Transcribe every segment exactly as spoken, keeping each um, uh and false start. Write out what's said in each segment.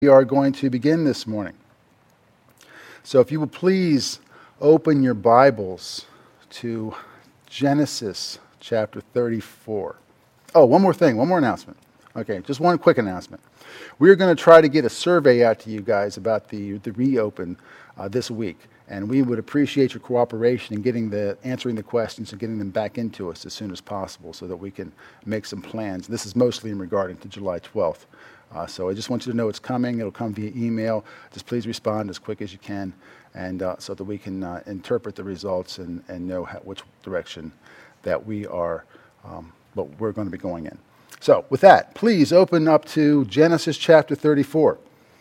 We are going to begin this morning. So if you will please open your Bibles to Genesis chapter thirty-four. Oh, one more thing, one more announcement. Okay, just one quick announcement. We're going to try to get a survey out to you guys about the, the reopen uh, this week. And we would appreciate your cooperation in getting the answering the questions and getting them back into us as soon as possible so that we can make some plans. This is mostly in regard to July twelfth. Uh, so I just want you to know it's coming. It'll come via email. Just please respond as quick as you can, and uh, so that we can uh, interpret the results and, and know how, which direction that we are, um, what we're going to be going in. So with that, please open up to Genesis chapter thirty-four.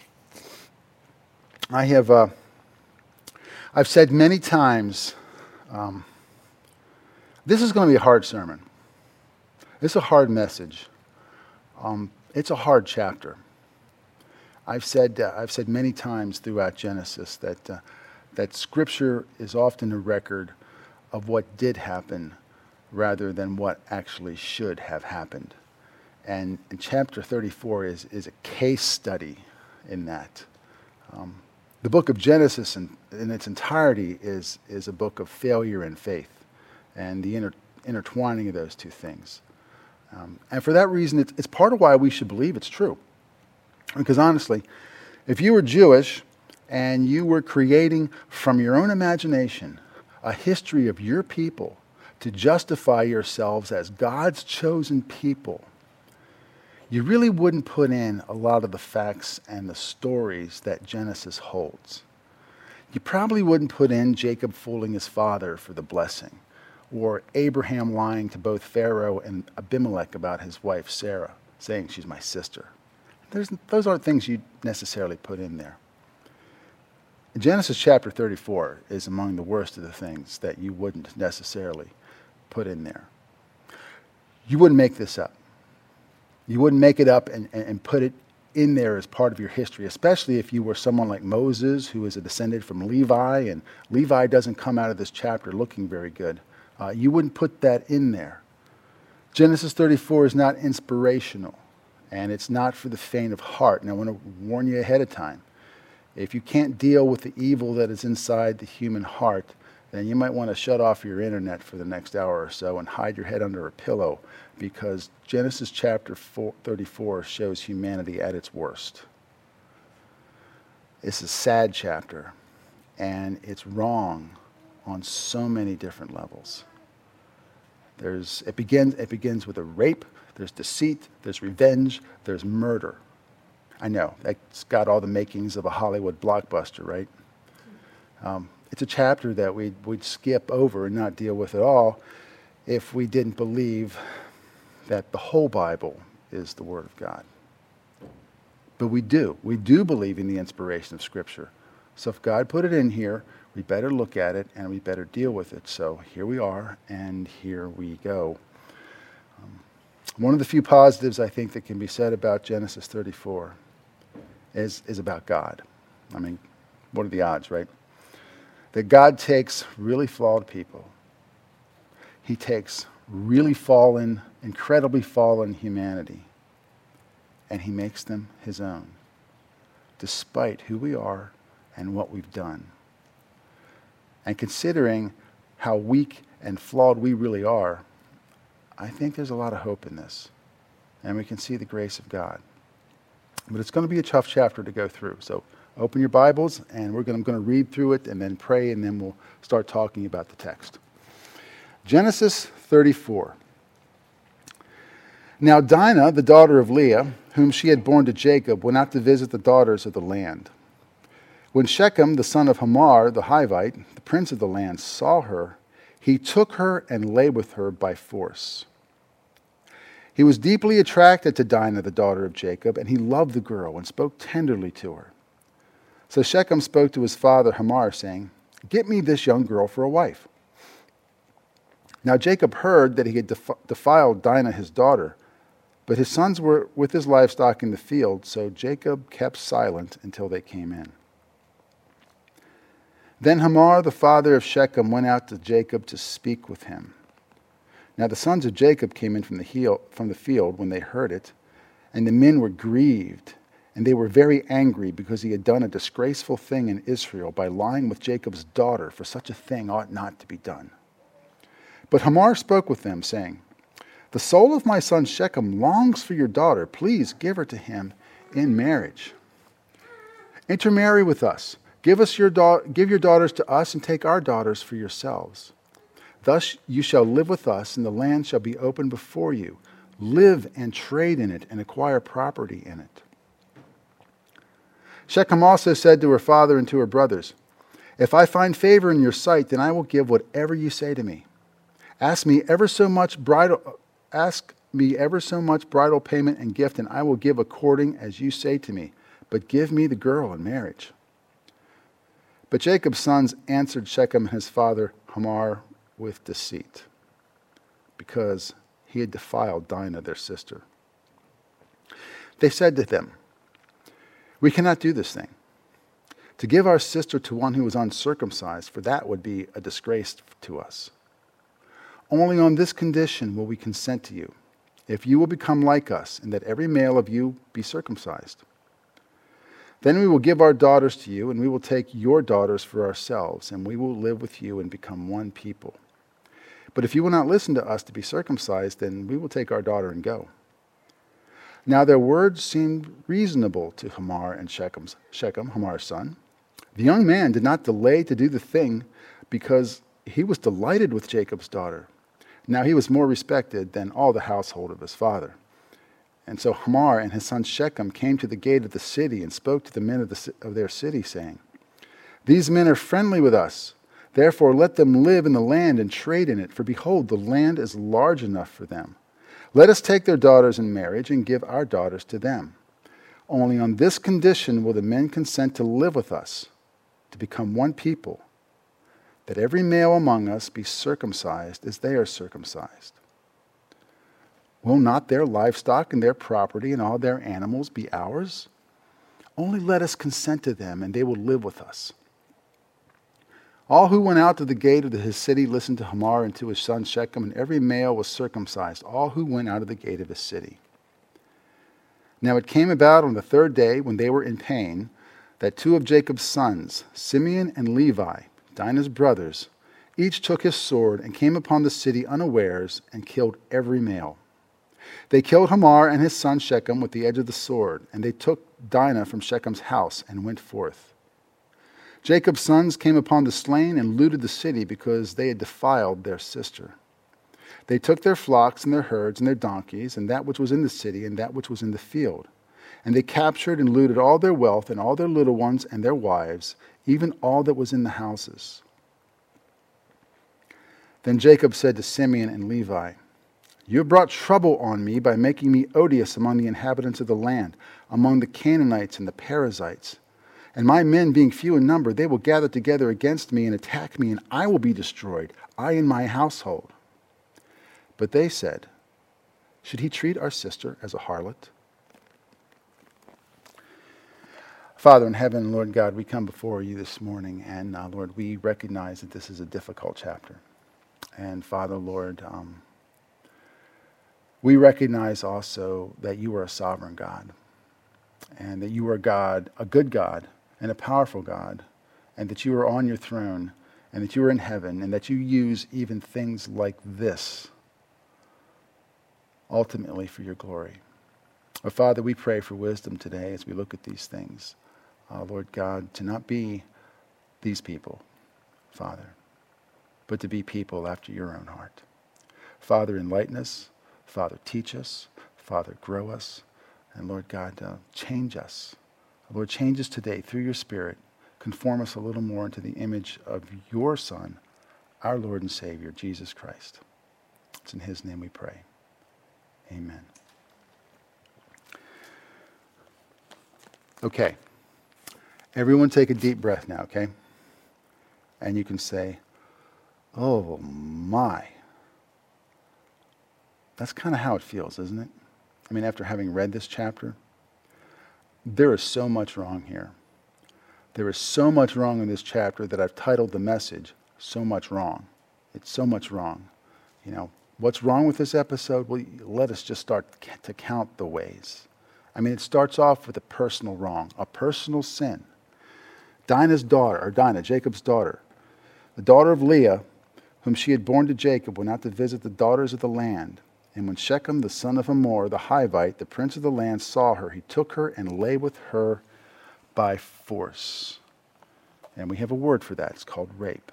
I have, uh, I've said many times, um, this is going to be a hard sermon. It's a hard message. Um, It's a hard chapter. I've said uh, I've said many times throughout Genesis that uh, that Scripture is often a record of what did happen rather than what actually should have happened. And, and chapter thirty-four is, is a case study in that. Um, the book of Genesis in, in its entirety is, is a book of failure and faith and the inter, intertwining of those two things. Um, and for that reason, it's, it's part of why we should believe it's true. Because honestly, if you were Jewish and you were creating from your own imagination a history of your people to justify yourselves as God's chosen people, you really wouldn't put in a lot of the facts and the stories that Genesis holds. You probably wouldn't put in Jacob fooling his father for the blessing, or Abraham lying to both Pharaoh and Abimelech about his wife Sarah, saying she's my sister. There's, those aren't things you'd necessarily put in there. Genesis chapter thirty-four is among the worst of the things that you wouldn't necessarily put in there. You wouldn't make this up. You wouldn't make it up and, and, and put it in there as part of your history, especially if you were someone like Moses, who is a descendant from Levi, and Levi doesn't come out of this chapter looking very good. Uh, you wouldn't put that in there. Genesis thirty-four is not inspirational, and it's not for the faint of heart. And I want to warn you ahead of time. If you can't deal with the evil that is inside the human heart, then you might want to shut off your internet for the next hour or so and hide your head under a pillow, because Genesis chapter thirty-four shows humanity at its worst. It's a sad chapter, and it's wrong on so many different levels. There's, it begins, it begins with a rape, there's deceit, there's revenge, there's murder. I know, that's got all the makings of a Hollywood blockbuster, right? Um, it's a chapter that we'd, we'd skip over and not deal with at all if we didn't believe that the whole Bible is the Word of God. But we do. We do believe in the inspiration of Scripture. So if God put it in here, we better look at it and we better deal with it. So here we are, and here we go. Um, one of the few positives I think that can be said about Genesis thirty-four is, is about God. I mean, what are the odds, right? That God takes really flawed people. He takes really fallen, incredibly fallen humanity, and he makes them his own, despite who we are and what we've done. And considering how weak and flawed we really are, I think there's a lot of hope in this. And we can see the grace of God. But it's going to be a tough chapter to go through. So open your Bibles, and we're going, I'm going to read through it and then pray, and then we'll start talking about the text. Genesis thirty-four. Now Dinah, the daughter of Leah, whom she had borne to Jacob, went out to visit the daughters of the land. When Shechem, the son of Hamor, the Hivite, the prince of the land, saw her, he took her and lay with her by force. He was deeply attracted to Dinah, the daughter of Jacob, and he loved the girl and spoke tenderly to her. So Shechem spoke to his father Hamor, saying, "Get me this young girl for a wife." Now Jacob heard that he had def- defiled Dinah his daughter, but his sons were with his livestock in the field, so Jacob kept silent until they came in. Then Hamor, the father of Shechem, went out to Jacob to speak with him. Now the sons of Jacob came in from the, heel, from the field when they heard it, and the men were grieved, And they were very angry because he had done a disgraceful thing in Israel by lying with Jacob's daughter, for such a thing ought not to be done. But Hamor spoke with them, saying, "The soul of my son Shechem longs for your daughter. Please give her to him in marriage. Intermarry with us. Give us your da- give your daughters to us, and take our daughters for yourselves. Thus you shall live with us, and the land shall be open before you. Live and trade in it, and acquire property in it." Shechem also said to her father and to her brothers, "If I find favor in your sight, then I will give whatever you say to me. Ask me ever so much bridal, ask me ever so much bridal payment and gift, and I will give according as you say to me. But give me the girl in marriage." But Jacob's sons answered Shechem and his father Hamor with deceit, because he had defiled Dinah, their sister. They said to them, "We cannot do this thing, to give our sister to one who is uncircumcised, for that would be a disgrace to us. Only on this condition will we consent to you, if you will become like us, and that every male of you be circumcised. Then we will give our daughters to you, and we will take your daughters for ourselves, and we will live with you and become one people. But if you will not listen to us to be circumcised, then we will take our daughter and go." Now their words seemed reasonable to Hamor and Shechem's, Shechem, Hamor's son. The young man did not delay to do the thing, because he was delighted with Jacob's daughter. Now he was more respected than all the household of his father. And so Hamor and his son Shechem came to the gate of the city and spoke to the men of, the, of their city, saying, "These men are friendly with us. Therefore let them live in the land and trade in it, for behold, the land is large enough for them. Let us take their daughters in marriage and give our daughters to them. Only on this condition will the men consent to live with us, to become one people, that every male among us be circumcised as they are circumcised. Will not their livestock and their property and all their animals be ours? Only let us consent to them, and they will live with us." All who went out to the gate of his city listened to Hamor and to his son Shechem, and every male was circumcised, all who went out of the gate of his city. Now it came about on the third day, when they were in pain, that two of Jacob's sons, Simeon and Levi, Dinah's brothers, each took his sword and came upon the city unawares and killed every male. They killed Hamor and his son Shechem with the edge of the sword, and they took Dinah from Shechem's house and went forth. Jacob's sons came upon the slain and looted the city, because they had defiled their sister. They took their flocks and their herds and their donkeys, and that which was in the city and that which was in the field. And they captured and looted all their wealth and all their little ones and their wives, even all that was in the houses. Then Jacob said to Simeon and Levi, "You have brought trouble on me by making me odious among the inhabitants of the land, among the Canaanites and the Perizzites. And my men being few in number, they will gather together against me and attack me, and I will be destroyed, I and my household." But they said, "Should he treat our sister as a harlot?" Father in heaven, Lord God, we come before you this morning, and uh, Lord, we recognize that this is a difficult chapter. And Father, Lord, um, we recognize also that you are a sovereign God, and that you are God, a good God, and a powerful God, and that you are on your throne, and that you are in heaven, and that you use even things like this ultimately for your glory. Oh, Father, we pray for wisdom today as we look at these things. Uh, Lord God, to not be these people, Father, but to be people after your own heart. Father, enlighten us. Father, teach us. Father, grow us. And Lord God, uh, change us. Lord, change us today through your Spirit. Conform us a little more into the image of your Son, our Lord and Savior, Jesus Christ. It's in his name we pray. Amen. Okay. Everyone take a deep breath now, okay? And you can say, "Oh my." That's kind of how it feels, isn't it? I mean, after having read this chapter, there is so much wrong here. There is so much wrong in this chapter that I've titled the message, "So Much Wrong." It's so much wrong. You know, what's wrong with this episode? Well, let us just start to count the ways. I mean, it starts off with a personal wrong, a personal sin. Dinah's daughter, or Dinah, Jacob's daughter, the daughter of Leah, whom she had borne to Jacob, went out to visit the daughters of the land. And when Shechem, the son of Hamor, the Hivite, the prince of the land, saw her, he took her and lay with her by force. And we have a word for that. It's called rape.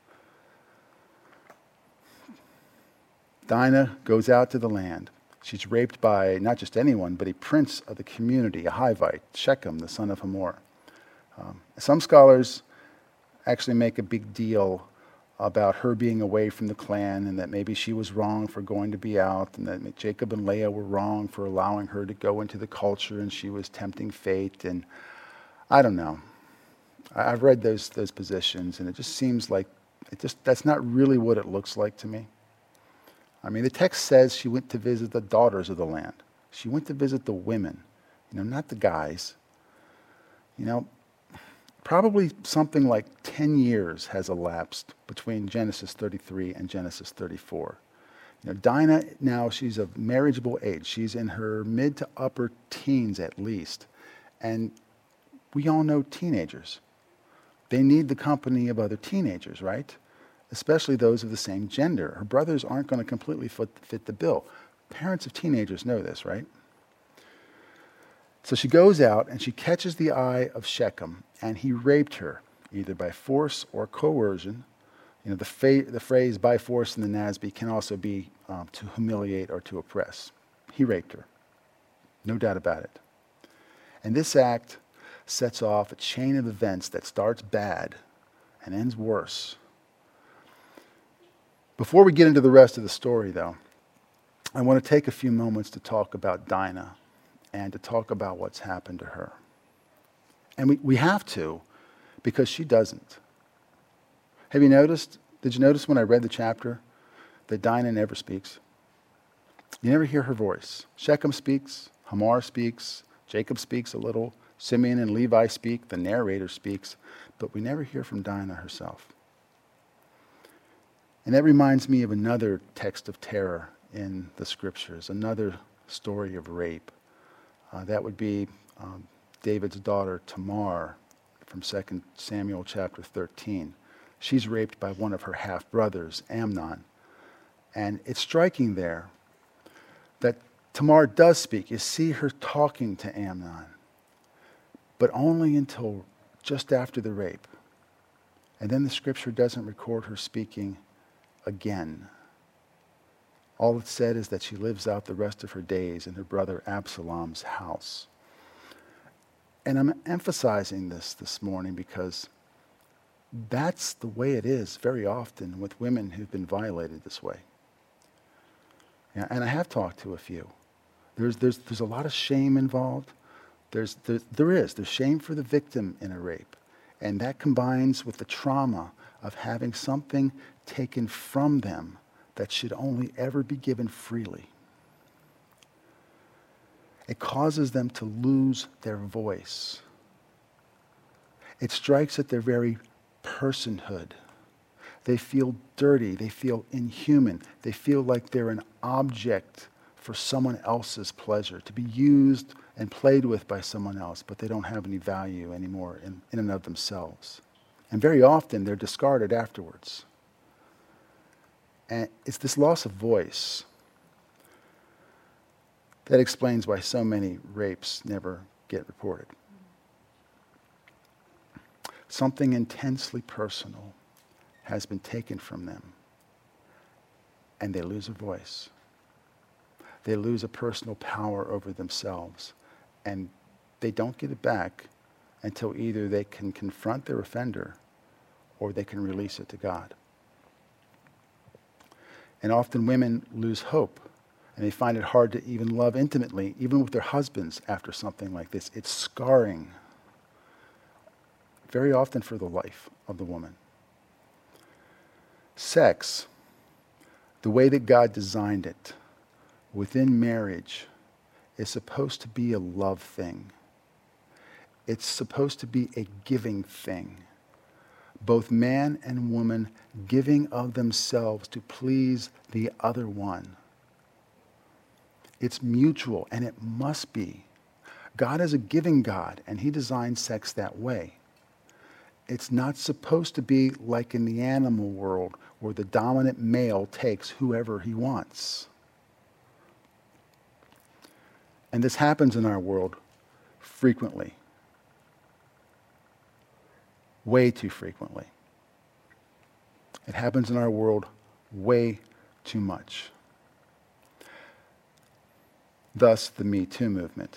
Dinah goes out to the land. She's raped by not just anyone, but a prince of the community, a Hivite, Shechem, the son of Hamor. Um, some scholars actually make a big deal about her being away from the clan and that maybe she was wrong for going to be out and that Jacob and Leah were wrong for allowing her to go into the culture and she was tempting fate. And I don't know. I've read those those positions and it just seems like it just that's not really what it looks like to me. I mean, the text says she went to visit the daughters of the land. She went to visit the women, you know, not the guys. You know, probably something like ten years has elapsed between Genesis thirty-three and Genesis thirty-four. You know, Dinah, now she's of marriageable age. She's in her mid to upper teens at least. And we all know teenagers. They need the company of other teenagers, right? Especially those of the same gender. Her brothers aren't going to completely fit, fit the bill. Parents of teenagers know this, right? So she goes out and she catches the eye of Shechem, and he raped her, either by force or coercion. You know, the, fa- the phrase by force in the N A S B can also be um, to humiliate or to oppress. He raped her. No doubt about it. And this act sets off a chain of events that starts bad and ends worse. Before we get into the rest of the story, though, I want to take a few moments to talk about Dinah and to talk about what's happened to her. And we, we have to, because she doesn't. Have you noticed, did you notice when I read the chapter that Dinah never speaks? You never hear her voice. Shechem speaks, Hamor speaks, Jacob speaks a little, Simeon and Levi speak, the narrator speaks, but we never hear from Dinah herself. And that reminds me of another text of terror in the scriptures, another story of rape. Uh, that would be um, David's daughter Tamar from Second Samuel chapter thirteen. She's raped by one of her half-brothers, Amnon. And it's striking there that Tamar does speak. You see her talking to Amnon, but only until just after the rape. And then the scripture doesn't record her speaking again. All it said is that she lives out the rest of her days in her brother Absalom's house. And I'm emphasizing this this morning because that's the way it is very often with women who've been violated this way. Yeah, and I have talked to a few. There's, there's, there's a lot of shame involved. There's, there, there is. There's shame for the victim in a rape. And that combines with the trauma of having something taken from them that should only ever be given freely. It causes them to lose their voice. It strikes at their very personhood. They feel dirty. They feel inhuman. They feel like they're an object for someone else's pleasure, to be used and played with by someone else, but they don't have any value anymore in, in and of themselves. And very often they're discarded afterwards. And it's this loss of voice that explains why so many rapes never get reported. Something intensely personal has been taken from them, and they lose a voice. They lose a personal power over themselves, and they don't get it back until either they can confront their offender or they can release it to God. And often women lose hope, and they find it hard to even love intimately, even with their husbands, after something like this. It's scarring, very often for the life of the woman. Sex, the way that God designed it, within marriage, is supposed to be a love thing. It's supposed to be a giving thing. Both man and woman giving of themselves to please the other one. It's mutual, and it must be. God is a giving God, and he designed sex that way. It's not supposed to be like in the animal world where the dominant male takes whoever he wants. And this happens in our world frequently. Way too frequently. It happens in our world way too much. Thus, the Me Too movement.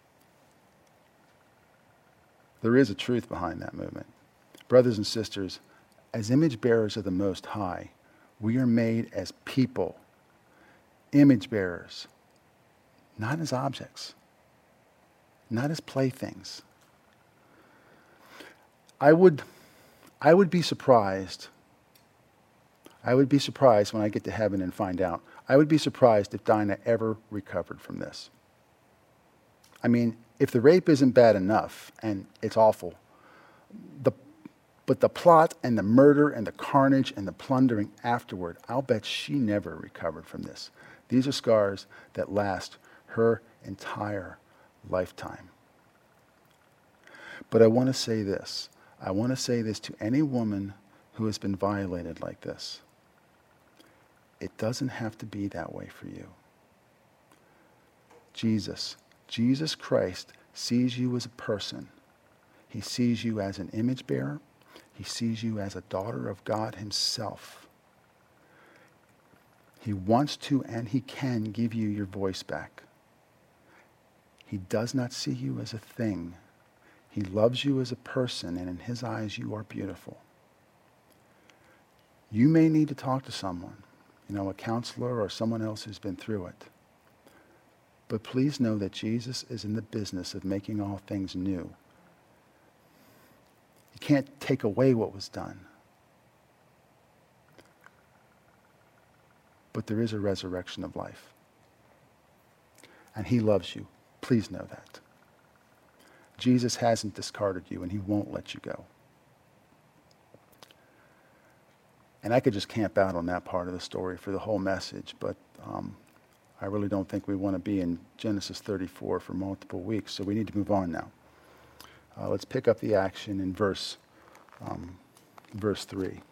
There is a truth behind that movement. Brothers and sisters, as image bearers of the Most High, we are made as people, image bearers, not as objects, not as playthings. I would, I would be surprised, I would be surprised when I get to heaven and find out, I would be surprised if Dinah ever recovered from this. I mean, if the rape isn't bad enough, and it's awful, the, but the plot and the murder and the carnage and the plundering afterward, I'll bet she never recovered from this. These are scars that last her entire lifetime. But I want to say this. I want to say this to any woman who has been violated like this. It doesn't have to be that way for you. Jesus, Jesus Christ sees you as a person. He sees you as an image bearer. He sees you as a daughter of God himself. He wants to and he can give you your voice back. He does not see you as a thing. He loves you as a person, and in his eyes you are beautiful. You may need to talk to someone, you know, a counselor or someone else who's been through it. But please know that Jesus is in the business of making all things new. You can't take away what was done. But there is a resurrection of life. And he loves you. Please know that. Jesus hasn't discarded you, and he won't let you go. And I could just camp out on that part of the story for the whole message, but um, I really don't think we want to be in Genesis thirty-four for multiple weeks, so we need to move on now. Uh, let's pick up the action in verse, um, verse three.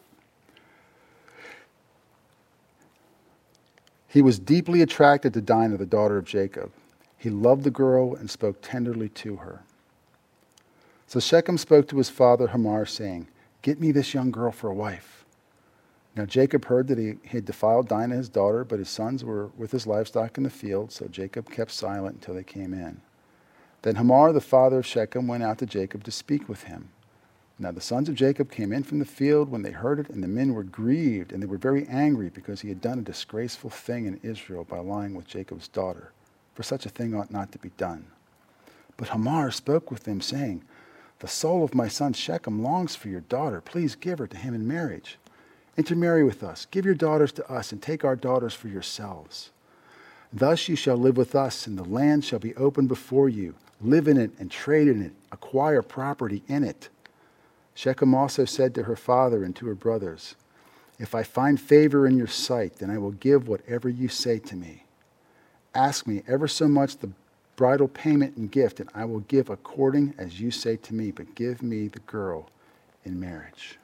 He was deeply attracted to Dinah, the daughter of Jacob. He loved the girl and spoke tenderly to her. So Shechem spoke to his father Hamor, saying, "Get me this young girl for a wife." Now Jacob heard that he had defiled Dinah his daughter, but his sons were with his livestock in the field, so Jacob kept silent until they came in. Then Hamor, the father of Shechem, went out to Jacob to speak with him. Now the sons of Jacob came in from the field when they heard it, and the men were grieved, and they were very angry because he had done a disgraceful thing in Israel by lying with Jacob's daughter. For such a thing ought not to be done. But Hamor spoke with them, saying, "The soul of my son Shechem longs for your daughter. Please give her to him in marriage. Intermarry with us. Give your daughters to us, and take our daughters for yourselves. Thus you shall live with us, and the land shall be open before you. Live in it and trade in it. Acquire property in it." Shechem also said to her father and to her brothers, "If I find favor in your sight, then I will give whatever you say to me. Ask me ever so much the bridal payment and gift, and I will give according as you say to me, but give me the girl in marriage."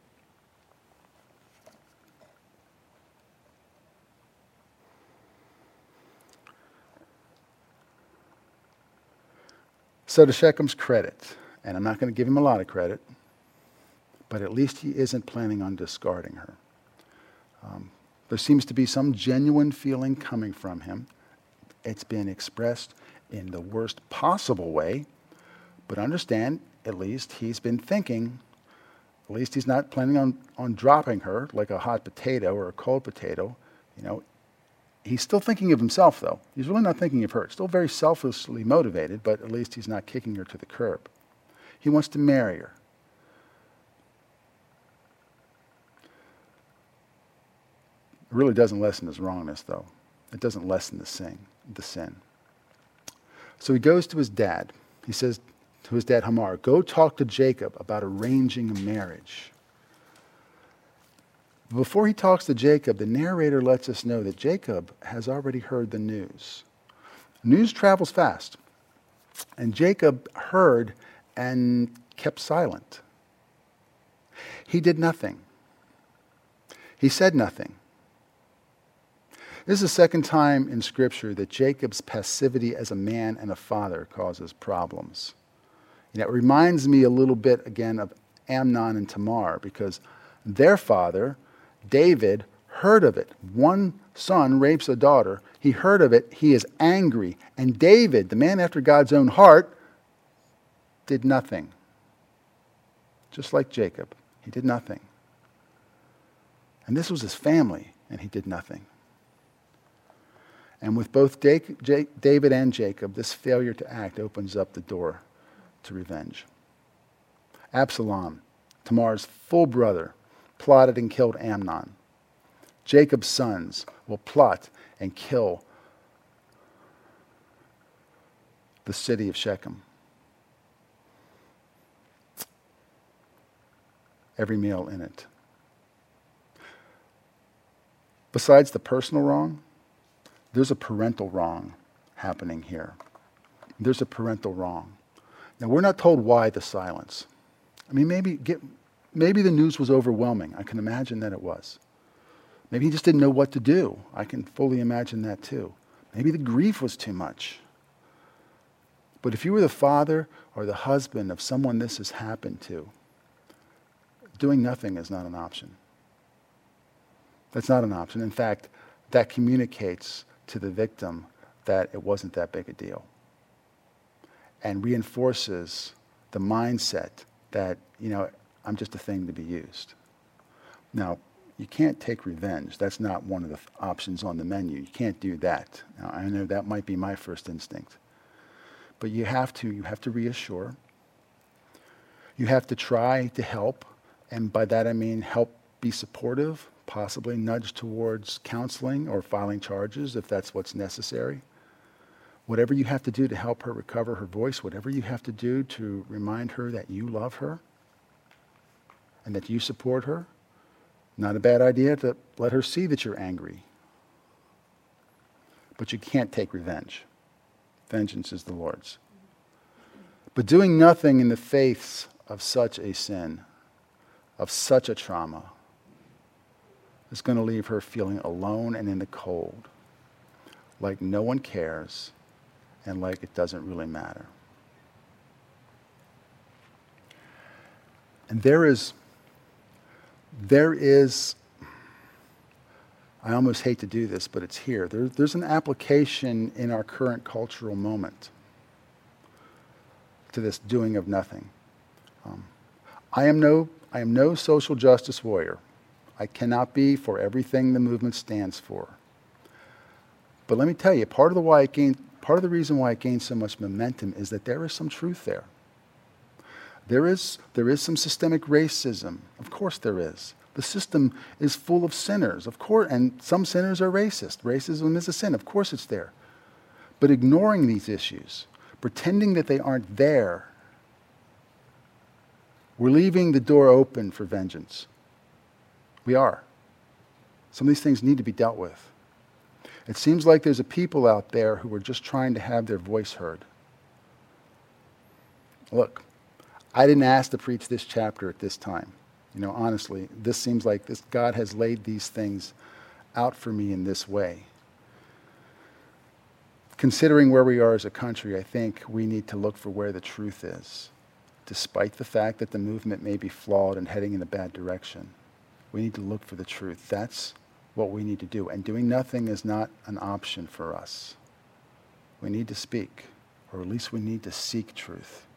So to Shechem's credit, and I'm not going to give him a lot of credit, but at least he isn't planning on discarding her. Um, there seems to be some genuine feeling coming from him. It's been expressed in the worst possible way, but understand, at least he's been thinking, at least he's not planning on, on dropping her like a hot potato or a cold potato. You know, he's still thinking of himself, though. He's really not thinking of her. Still very selflessly motivated, but at least he's not kicking her to the curb. He wants to marry her. It really doesn't lessen his wrongness, though. It doesn't lessen the sin. The sin. So he goes to his dad. He says to his dad Hamor, "Go talk to Jacob about arranging a marriage." Before he talks to Jacob, the narrator lets us know that Jacob has already heard the news. News travels fast. And Jacob heard and kept silent. He did nothing. He said nothing. This is the second time in Scripture that Jacob's passivity as a man and a father causes problems. You know, it reminds me a little bit, again, of Amnon and Tamar, because their father, David, heard of it. One son rapes a daughter. He heard of it. He is angry. And David, the man after God's own heart, did nothing. Just like Jacob, he did nothing. And this was his family, and he did nothing. And with both David and Jacob, this failure to act opens up the door to revenge. Absalom, Tamar's full brother, plotted and killed Amnon. Jacob's sons will plot and kill the city of Shechem. Every male in it. Besides the personal wrong, there's a parental wrong happening here. There's a parental wrong. Now, we're not told why the silence. I mean, maybe get, maybe the news was overwhelming. I can imagine that it was. Maybe he just didn't know what to do. I can fully imagine that too. Maybe the grief was too much. But if you were the father or the husband of someone this has happened to, doing nothing is not an option. That's not an option. In fact, that communicates to the victim that it wasn't that big a deal, and reinforces the mindset that, you know, I'm just a thing to be used. Now, you can't take revenge. That's not one of the options on the menu. You can't do that. Now, I know that might be my first instinct. But you have to, you have to reassure. You have to try to help. And by that I mean help be supportive, possibly nudge towards counseling or filing charges if that's what's necessary. Whatever you have to do to help her recover her voice, whatever you have to do to remind her that you love her and that you support her. Not a bad idea to let her see that you're angry. But you can't take revenge. Vengeance is the Lord's. But doing nothing in the face of such a sin, of such a trauma, is going to leave her feeling alone and in the cold, like no one cares and like it doesn't really matter. And there is, there is, I almost hate to do this, but it's here. There, there's an application in our current cultural moment to this doing of nothing. Um, I am no, I am no social justice warrior. I cannot be for everything the movement stands for. But let me tell you, part of the why it gained, part of the reason why it gained so much momentum is that there is some truth there. There is, there is some systemic racism. Of course there is. The system is full of sinners, of course, and some sinners are racist. Racism is a sin. Of course it's there. But ignoring these issues, pretending that they aren't there, we're leaving the door open for vengeance. We are. Some of these things need to be dealt with. It seems like there's a people out there who are just trying to have their voice heard. Look, I didn't ask to preach this chapter at this time. You know, honestly, this seems like this God has laid these things out for me in this way. Considering where we are as a country, I think we need to look for where the truth is, despite the fact that the movement may be flawed and heading in a bad direction. We need to look for the truth. That's what we need to do. And doing nothing is not an option for us. We need to speak, or at least we need to seek truth.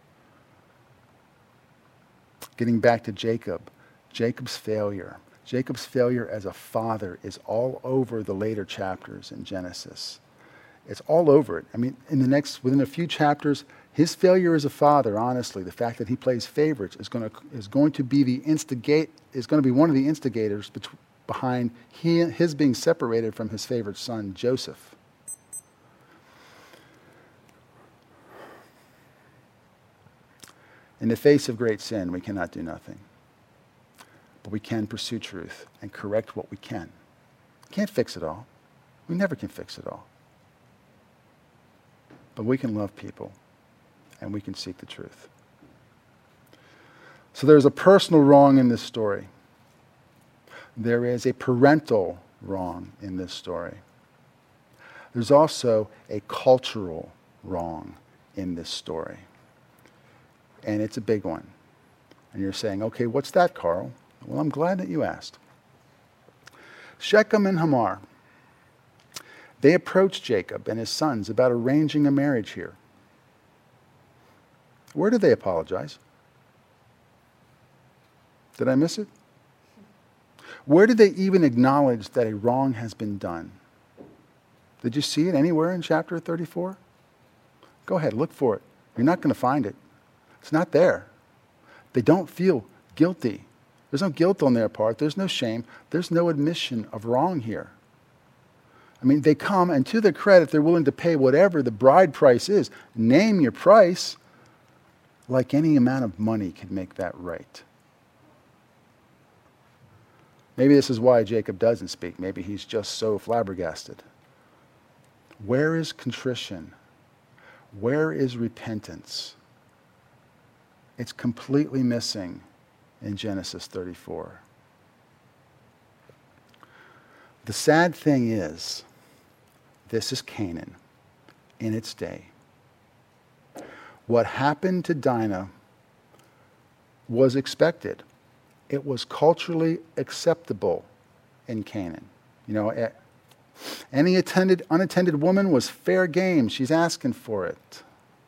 Getting back to Jacob, Jacob's failure. Jacob's failure as a father is all over the later chapters in Genesis. It's all over it. I mean, in the next, within a few chapters, his failure as a father, honestly, the fact that he plays favorites is going to is going to be the instigate is going to be one of the instigators bet- behind he, his being separated from his favorite son, Joseph. In the face of great sin, we cannot do nothing. But we can pursue truth and correct what we can. We can't fix it all. We never can fix it all. But we can love people and we can seek the truth. So there's a personal wrong in this story. There is a parental wrong in this story. There's also a cultural wrong in this story. And it's a big one. And you're saying, okay, what's that, Carl? Well, I'm glad that you asked. Shechem and Hamor, they approached Jacob and his sons about arranging a marriage here. Where did they apologize? Did I miss it? Where did they even acknowledge that a wrong has been done? Did you see it anywhere in chapter thirty-four? Go ahead, look for it. You're not going to find it. It's not there. They don't feel guilty. There's no guilt on their part. There's no shame. There's no admission of wrong here. I mean, they come, and to their credit, they're willing to pay whatever the bride price is. Name your price. Like any amount of money could make that right. Maybe this is why Jacob doesn't speak. Maybe he's just so flabbergasted. Where is contrition? Where is repentance? It's completely missing in Genesis thirty-four. The sad thing is, this is Canaan in its day. What happened to Dinah was expected. It was culturally acceptable in Canaan. You know, any attended, unattended woman was fair game. She's asking for it.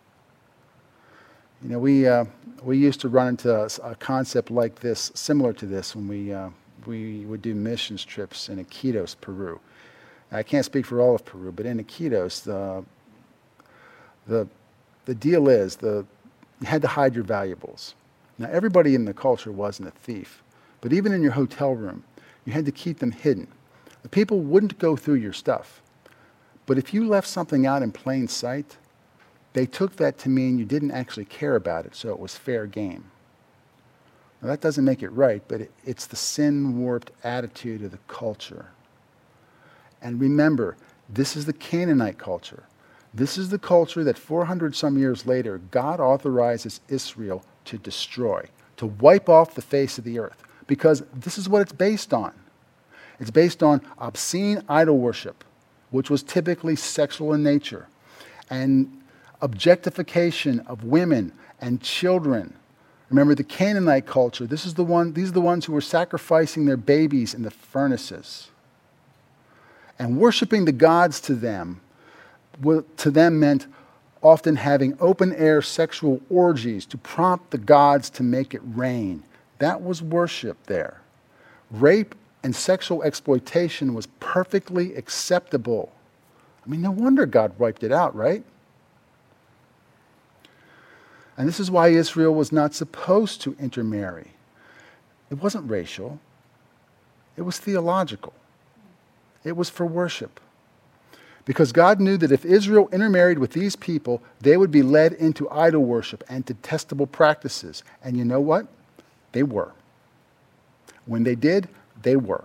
You know, we uh, we used to run into a, a concept like this, similar to this, when we uh, we would do missions trips in Iquitos, Peru. I can't speak for all of Peru, but in Iquitos, the the the deal is the you had to hide your valuables. Now, everybody in the culture wasn't a thief, but even in your hotel room, you had to keep them hidden. The people wouldn't go through your stuff, but if you left something out in plain sight, they took that to mean you didn't actually care about it, so it was fair game. Now, that doesn't make it right, but it, it's the sin-warped attitude of the culture. And remember, this is the Canaanite culture. This is the culture that four hundred some years later, God authorizes Israel to destroy, to wipe off the face of the earth, because this is what it's based on. It's based on obscene idol worship, which was typically sexual in nature, and objectification of women and children. Remember, the Canaanite culture, this is the one, these are the ones who were sacrificing their babies in the furnaces. And worshiping the gods to them, to them meant often having open-air sexual orgies to prompt the gods to make it rain. That was worship there. Rape and sexual exploitation was perfectly acceptable. I mean, no wonder God wiped it out, right? And this is why Israel was not supposed to intermarry. It wasn't racial. It was theological. It was for worship. Because God knew that if Israel intermarried with these people, they would be led into idol worship and detestable practices. And you know what? They were. When they did, they were.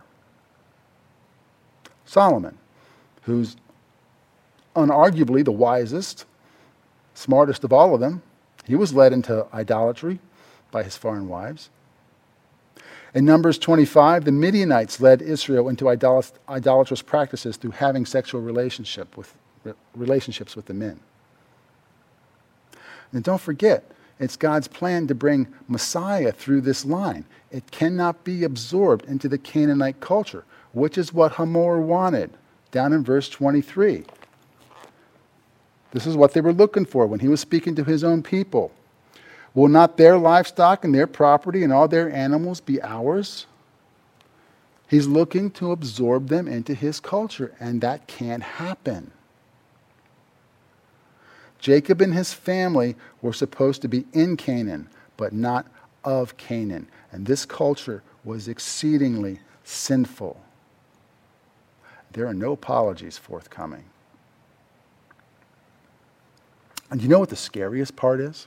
Solomon, who's unarguably the wisest, smartest of all of them, he was led into idolatry by his foreign wives. In Numbers twenty-five, the Midianites led Israel into idolat- idolatrous practices through having sexual relationship with, re- relationships with the men. And don't forget, it's God's plan to bring Messiah through this line. It cannot be absorbed into the Canaanite culture, which is what Hamor wanted, down in verse twenty-three. This is what they were looking for when he was speaking to his own people. Will not their livestock and their property and all their animals be ours? He's looking to absorb them into his culture, and that can't happen. Jacob and his family were supposed to be in Canaan, but not of Canaan. And this culture was exceedingly sinful. There are no apologies forthcoming. And you know what the scariest part is?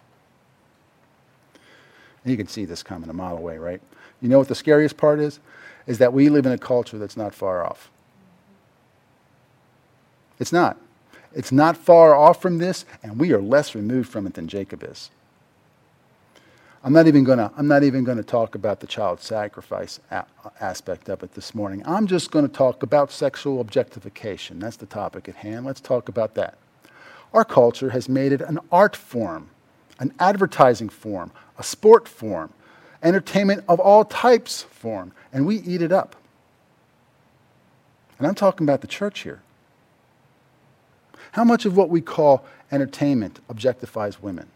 And you can see this coming a mile away, right? You know what the scariest part is? Is that we live in a culture that's not far off. It's not. It's not far off from this, and we are less removed from it than Jacob is. I'm not even going to I'm not even going to talk about the child sacrifice a- aspect of it this morning. I'm just going to talk about sexual objectification. That's the topic at hand. Let's talk about that. Our culture has made it an art form, an advertising form, a sport form, entertainment of all types form, and we eat it up. And I'm talking about the church here. How much of what we call entertainment objectifies women?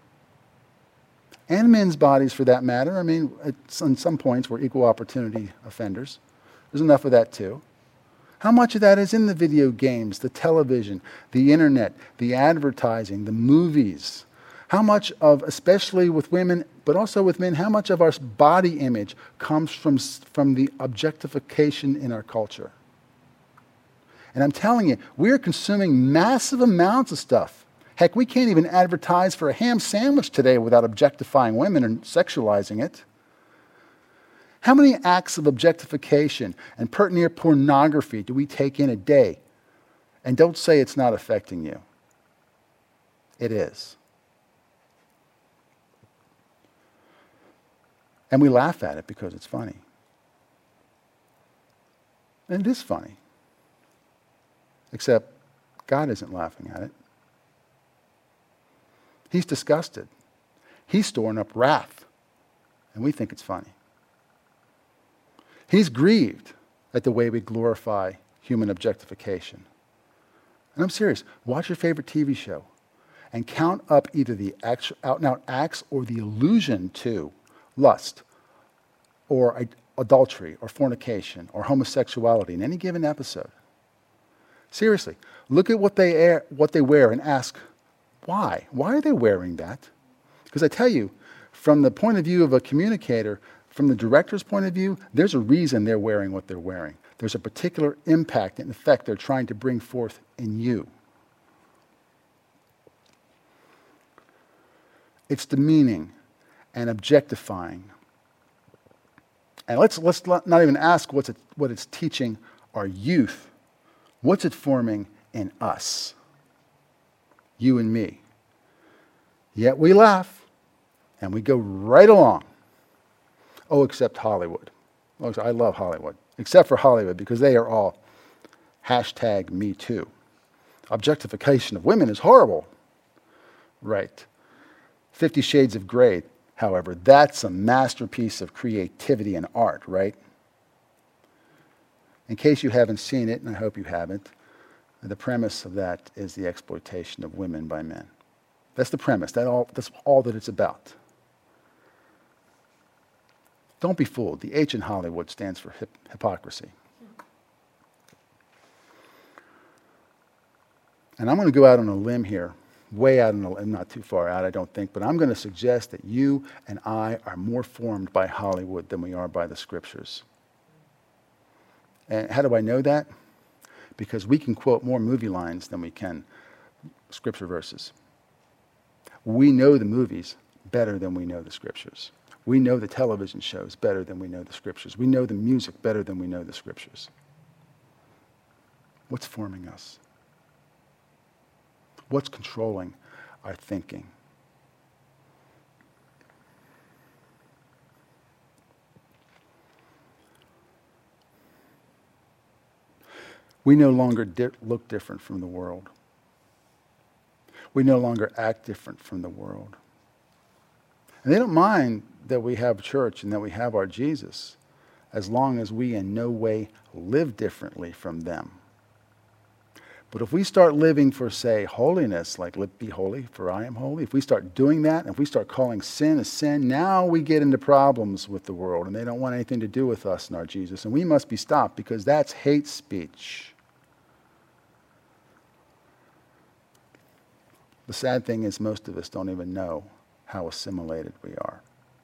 And men's bodies, for that matter. I mean, it's, on some points, we're equal opportunity offenders. There's enough of that, too. How much of that is in the video games, the television, the internet, the advertising, the movies? How much of, especially with women, but also with men, how much of our body image comes from, from the objectification in our culture? And I'm telling you, we're consuming massive amounts of stuff. Heck, we can't even advertise for a ham sandwich today without objectifying women and sexualizing it. How many acts of objectification and pert near pornography do we take in a day? And don't say it's not affecting you. It is. And we laugh at it because it's funny. And it is funny. Except God isn't laughing at it. He's disgusted. He's storing up wrath. And we think it's funny. He's grieved at the way we glorify human objectification. And I'm serious. Watch your favorite T V show and count up either the actual out-and-out acts or the allusion to lust or adultery or fornication or homosexuality in any given episode. Seriously, look at what they, air, what they wear and ask, why? Why are they wearing that? Because I tell you, from the point of view of a communicator, from the director's point of view, there's a reason they're wearing what they're wearing. There's a particular impact and effect they're trying to bring forth in you. It's demeaning and objectifying. And let's, let's not even ask what's it, what it's teaching our youth. What's it forming in us? You and me. Yet we laugh and we go right along. Oh, except Hollywood. Oh, I love Hollywood. Except for Hollywood, because they are all hashtag me too. Objectification of women is horrible. Right. Fifty Shades of Grey, however, that's a masterpiece of creativity and art, right? In case you haven't seen it, and I hope you haven't, the premise of that is the exploitation of women by men. That's the premise. That all, that's all that it's about. Don't be fooled. The H in Hollywood stands for hip- hypocrisy. And I'm going to go out on a limb here, way out on a limb, not too far out, I don't think, but I'm going to suggest that you and I are more formed by Hollywood than we are by the Scriptures. And how do I know that? Because we can quote more movie lines than we can Scripture verses. We know the movies better than we know the Scriptures. We know the television shows better than we know the Scriptures. We know the music better than we know the Scriptures. What's forming us? What's controlling our thinking? We no longer di- look different from the world. We no longer act different from the world. And they don't mind that we have church and that we have our Jesus, as long as we in no way live differently from them. But if we start living for, say, holiness, like be holy, for I am holy, if we start doing that, and if we start calling sin a sin, now we get into problems with the world, and they don't want anything to do with us and our Jesus. And we must be stopped, because that's hate speech. The sad thing is most of us don't even know how assimilated we are.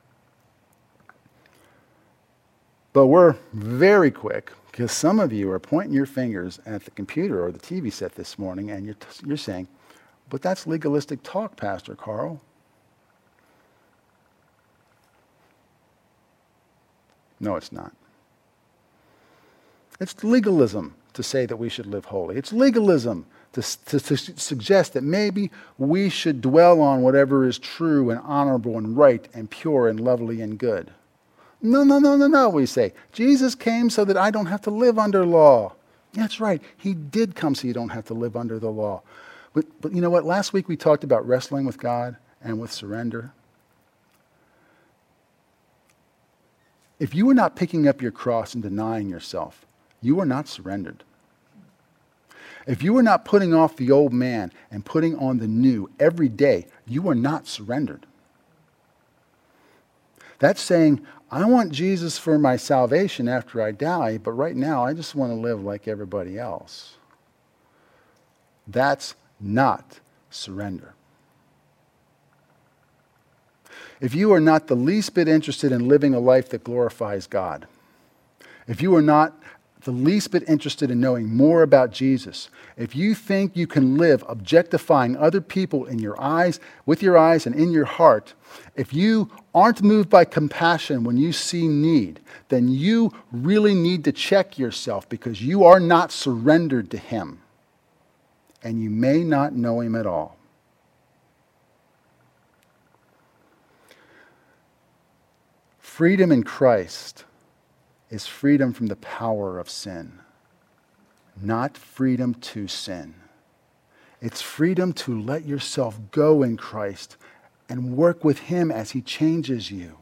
But we're very quick, because some of you are pointing your fingers at the computer or the T V set this morning, and you're, t- you're saying, but that's legalistic talk, Pastor Carl. No, it's not. It's legalism to say that we should live holy. It's legalism to, to, to suggest that maybe we should dwell on whatever is true and honorable and right and pure and lovely and good. No, no, no, no, no, we say. Jesus came so that I don't have to live under law. That's right. He did come so you don't have to live under the law. But, but you know what? Last week we talked about wrestling with God and with surrender. If you are not picking up your cross and denying yourself, you are not surrendered. If you are not putting off the old man and putting on the new every day, you are not surrendered. That's saying, I want Jesus for my salvation after I die, but right now I just want to live like everybody else. That's not surrender. If you are not the least bit interested in living a life that glorifies God, if you are not the least bit interested in knowing more about Jesus, if you think you can live objectifying other people in your eyes, with your eyes and in your heart, if you aren't moved by compassion when you see need, then you really need to check yourself because you are not surrendered to Him. And you may not know Him at all. Freedom in Christ is freedom from the power of sin, not freedom to sin. It's freedom to let yourself go in Christ and work with Him as He changes you.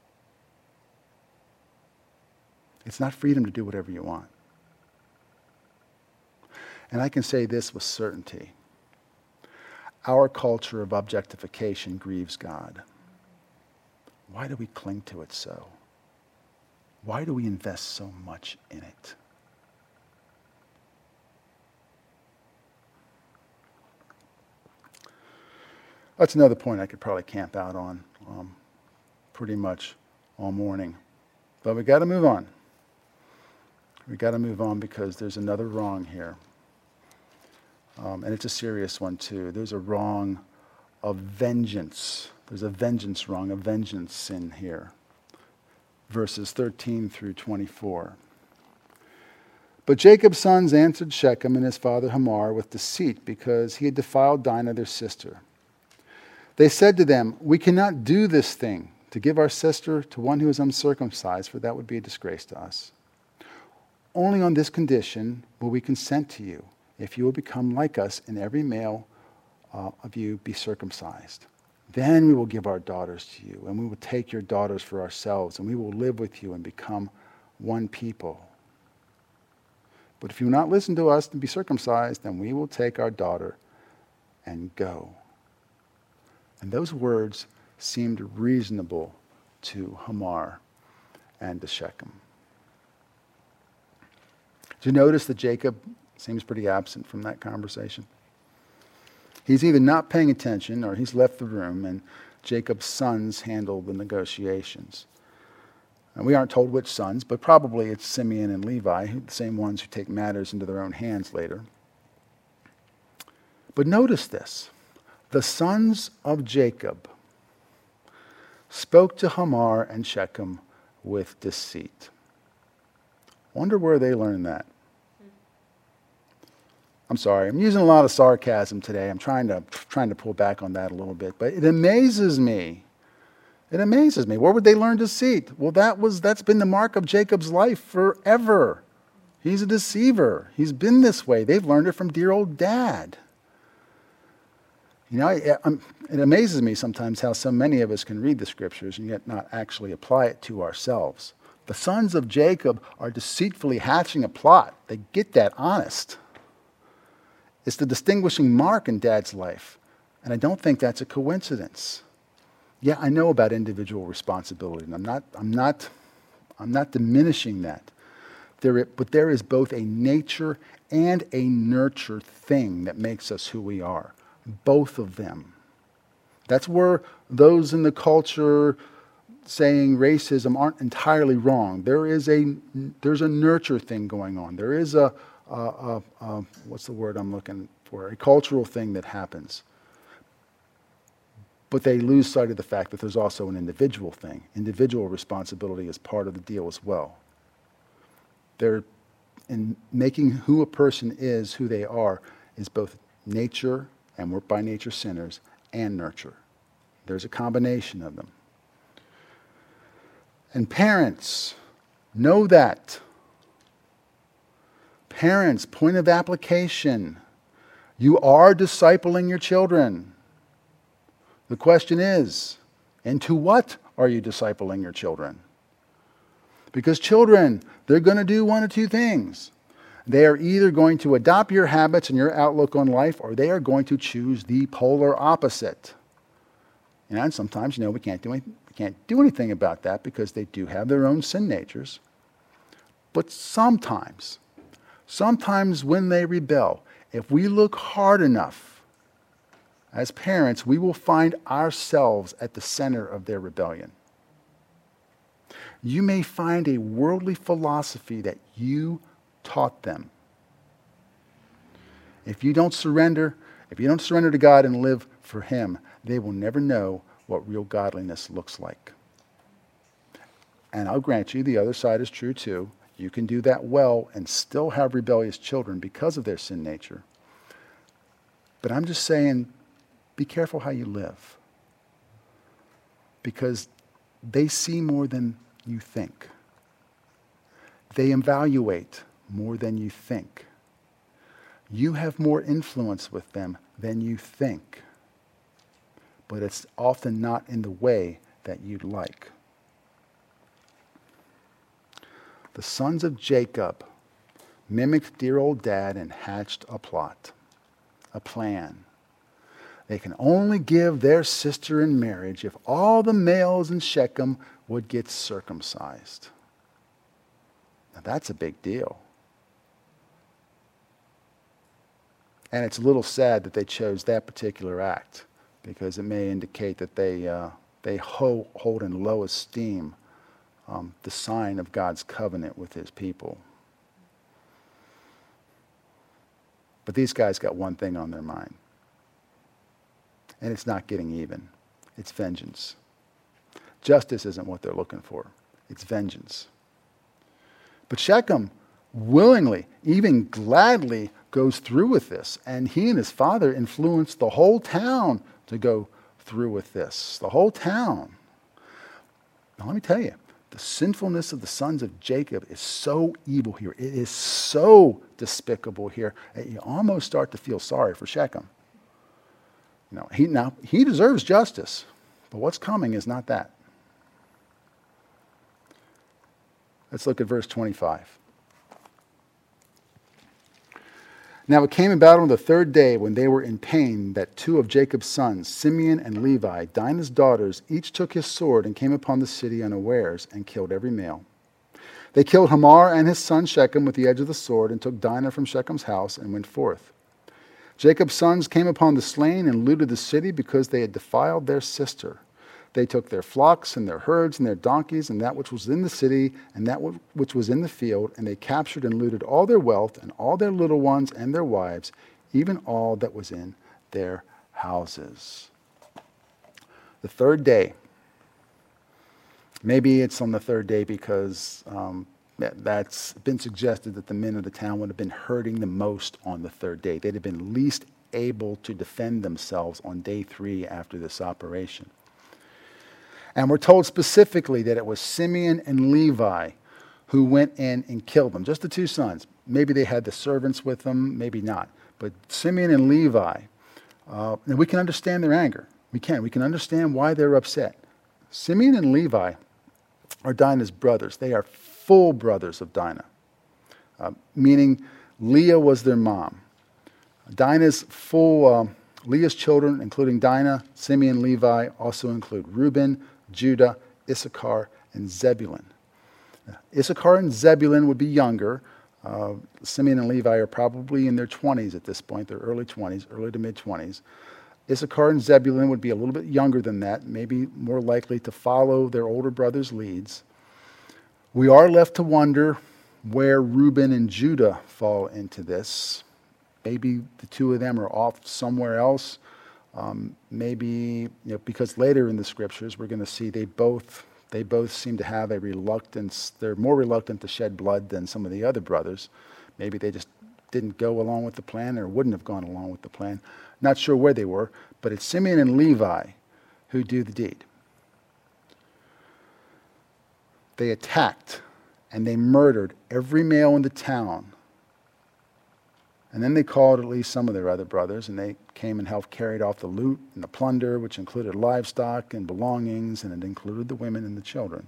It's not freedom to do whatever you want. And I can say this with certainty. Our culture of objectification grieves God. Why do we cling to it so? Why do we invest so much in it? That's another point I could probably camp out on um, pretty much all morning. But we got to move on. We got to move on because there's another wrong here. Um, and it's a serious one too. There's a wrong of vengeance. There's a vengeance wrong, a vengeance sin here. Verses thirteen through twenty-four. But Jacob's sons answered Shechem and his father Hamor with deceit because he had defiled Dinah their sister. They said to them, we cannot do this thing to give our sister to one who is uncircumcised, for that would be a disgrace to us. Only on this condition will we consent to you, if you will become like us and every male uh, of you be circumcised. Then we will give our daughters to you, and we will take your daughters for ourselves, and we will live with you and become one people. But if you will not listen to us and be circumcised, then we will take our daughter and go. And those words seemed reasonable to Hamor and to Shechem. Do you notice that Jacob seems pretty absent from that conversation? He's either not paying attention or he's left the room, and Jacob's sons handle the negotiations. And we aren't told which sons, but probably it's Simeon and Levi, the same ones who take matters into their own hands later. But notice this. The sons of Jacob spoke to Hamor and Shechem with deceit. Wonder where they learned that. I'm sorry, I'm using a lot of sarcasm today. I'm trying to trying to pull back on that a little bit, but it amazes me. It amazes me. Where would they learn deceit? Well, that was that's been the mark of Jacob's life forever. He's a deceiver. He's been this way. They've learned it from dear old dad. You know, I, I'm, it amazes me sometimes how so many of us can read the scriptures and yet not actually apply it to ourselves. The sons of Jacob are deceitfully hatching a plot. They get that honest. It's the distinguishing mark in Dad's life. And I don't think that's a coincidence. Yeah, I know about individual responsibility, and I'm not, I'm not, I'm not diminishing that. There, but there is both a nature and a nurture thing that makes us who we are. Both of them. That's where those in the culture saying racism aren't entirely wrong. There is a there's a nurture thing going on. There is a, a, a, a what's the word I'm looking for? A cultural thing that happens. But they lose sight of the fact that there's also an individual thing. Individual responsibility is part of the deal as well. There, in making who a person is, who they are, is both nature, and we're by nature sinners, and nurture. There's a combination of them. And parents, know that. Parents, point of application. You are discipling your children. The question is, into what are you discipling your children? Because children, they're going to do one of two things. They are either going to adopt your habits and your outlook on life, or they are going to choose the polar opposite. And sometimes, you know, we can't do any, we can't do anything about that because they do have their own sin natures. But sometimes, sometimes when they rebel, if we look hard enough, as parents, we will find ourselves at the center of their rebellion. You may find a worldly philosophy that you taught them. If you don't surrender, if you don't surrender to God and live for Him, they will never know what real godliness looks like. And I'll grant you, the other side is true too. You can do that well and still have rebellious children because of their sin nature. But I'm just saying, be careful how you live. Because they see more than you think. They evaluate more than you think. You have more influence with them than you think. But it's often not in the way that you'd like. The sons of Jacob mimicked dear old dad and hatched a plot, a plan. They can only give their sister in marriage if all the males in Shechem would get circumcised. Now that's a big deal. And it's a little sad that they chose that particular act, because it may indicate that they uh, they hold, hold in low esteem um, the sign of God's covenant with His people. But these guys got one thing on their mind. And it's not getting even. It's vengeance. Justice isn't what they're looking for. It's vengeance. But Shechem willingly, even gladly, goes through with this. And he and his father influenced the whole town to go through with this. The whole town. Now let me tell you, the sinfulness of the sons of Jacob is so evil here. It is so despicable here that you almost start to feel sorry for Shechem. You know, he, now, he deserves justice, but what's coming is not that. Let's look at verse twenty-five. Now it came about on the third day when they were in pain that two of Jacob's sons, Simeon and Levi, Dinah's daughters, each took his sword and came upon the city unawares and killed every male. They killed Hamor and his son Shechem with the edge of the sword and took Dinah from Shechem's house and went forth. Jacob's sons came upon the slain and looted the city because they had defiled their sister. They took their flocks and their herds and their donkeys and that which was in the city and that which was in the field, and they captured and looted all their wealth and all their little ones and their wives, even all that was in their houses. The third day. Maybe it's on the third day because um, that's been suggested that the men of the town would have been hurting the most on the third day. They'd have been least able to defend themselves on day three after this operation. And we're told specifically that it was Simeon and Levi who went in and killed them. Just the two sons. Maybe they had the servants with them, maybe not. But Simeon and Levi, uh, and we can understand their anger. We can. We can understand why they're upset. Simeon and Levi are Dinah's brothers. They are full brothers of Dinah, uh, meaning Leah was their mom. Dinah's full, uh, Leah's children, including Dinah, Simeon, Levi, also include Reuben, Judah, Issachar, and Zebulun. Issachar and Zebulun would be younger. Uh, Simeon and Levi are probably in their twenties at this point, their early twenties, early to mid-twenties. Issachar and Zebulun would be a little bit younger than that, maybe more likely to follow their older brother's leads. We are left to wonder where Reuben and Judah fall into this. Maybe the two of them are off somewhere else. Um, maybe, you know, because later in the scriptures we're going to see they both they both seem to have a reluctance. They're more reluctant to shed blood than some of the other brothers. Maybe they just didn't go along with the plan or wouldn't have gone along with the plan. Not sure where they were, but it's Simeon and Levi who do the deed. They attacked and they murdered every male in the town. And then they called at least some of their other brothers, and they came and helped carry off the loot and the plunder, which included livestock and belongings, and it included the women and the children.